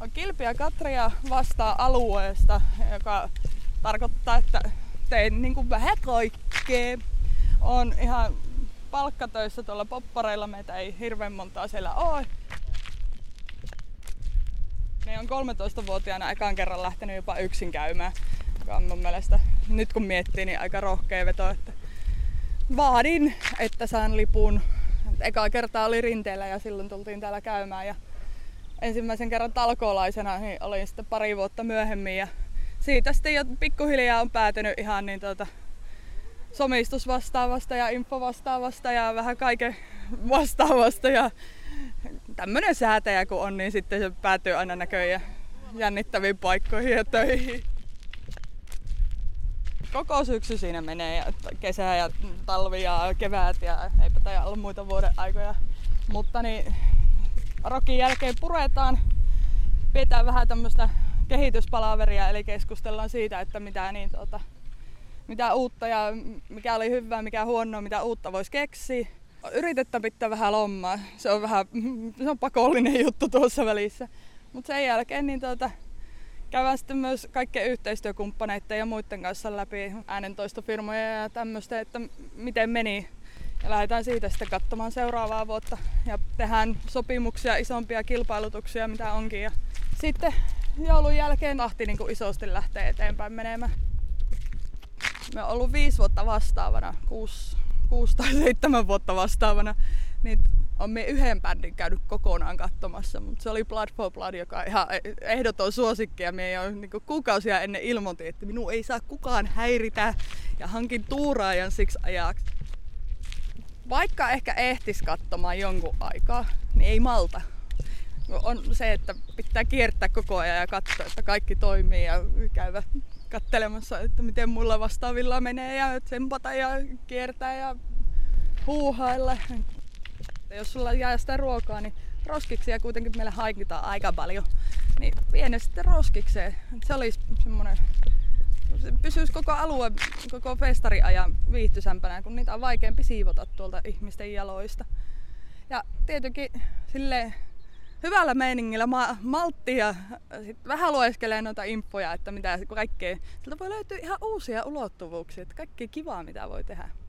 Kilpi ja Katria vastaa alueesta, joka tarkoittaa, että tein niin kuin vähän kaikkea. On ihan palkkatöissä tuolla poppareilla, meitä ei hirveän montaa siellä ole. Ne on 13-vuotiaana ekan kerran lähtenyt jopa yksin käymään, joka on mun mielestä, nyt kun miettii, niin aika rohkea veto. Että vaadin, että saan lipun. Eka kertaa oli Rinteellä ja silloin tultiin täällä käymään. Ja ensimmäisen kerran talkoolaisena niin olin sitten pari vuotta myöhemmin. Ja siitä sitten jo pikkuhiljaa on päätynyt ihan niin somistusvastaavasta ja infovastaavasta ja vähän kaiken vastaavasta. Ja tämmönen säätäjä kun on, niin sitten se päätyy aina näköjään jännittäviin paikkoihin ja töihin. Koko syksy siinä menee, ja kesä ja talvi ja kevät ja eipä taida olla muita vuoden aikoja. Mutta niin, rokin jälkeen puretaan, pidetään vähän tämmöistä kehityspalaveria, eli keskustellaan siitä, että mitä uutta ja mikä oli hyvää, mikä huonoa, mitä uutta voisi keksiä. Yritetään pitää vähän lommaa, se on pakollinen juttu tuossa välissä. Mutta sen jälkeen niin käydään sitten myös kaikkien yhteistyökumppaneiden ja muiden kanssa läpi äänentoistofirmoja ja tämmöistä, että miten meni. Ja lähdetään siitä sitten katsomaan seuraavaa vuotta ja tehdään sopimuksia, isompia kilpailutuksia, mitä onkin. Ja sitten joulun jälkeen tahti niin kuin isosti lähtee eteenpäin menemään. Me on ollut 5 vuotta vastaavana, 6 tai 7 vuotta vastaavana, niin on me yhden bändin käynyt kokonaan katsomassa, mutta se oli Blood for Blood, joka on ihan ehdoton suosikki ja me jo niin kuukausia ennen ilmoitin, että minua ei saa kukaan häiritä ja hankin tuuraajan siksi ajaksi. Vaikka ehkä ehtis katsomaan jonkun aikaa, niin ei malta. On se, että pitää kiertää koko ajan ja katsoa, että kaikki toimii ja käydä katselemassa, että miten mulla vastaavilla menee ja tsempata ja kiertää ja huuhailla. Jos sulla jää sitä ruokaa, niin roskiksia kuitenkin meillä hankitaan aika paljon. Niin vie ne sitten roskikseen. Se olisi semmoinen, se pysyisi koko alue, koko festariajan viihtyisämpänä, kun niitä on vaikeampi siivota tuolta ihmisten jaloista. Ja tietenkin silleen hyvällä meiningillä malttia ja sit vähän lueskelee noita infoja, että mitä kaikkea. Sieltä voi löytyä ihan uusia ulottuvuuksia, että kaikkea kivaa mitä voi tehdä.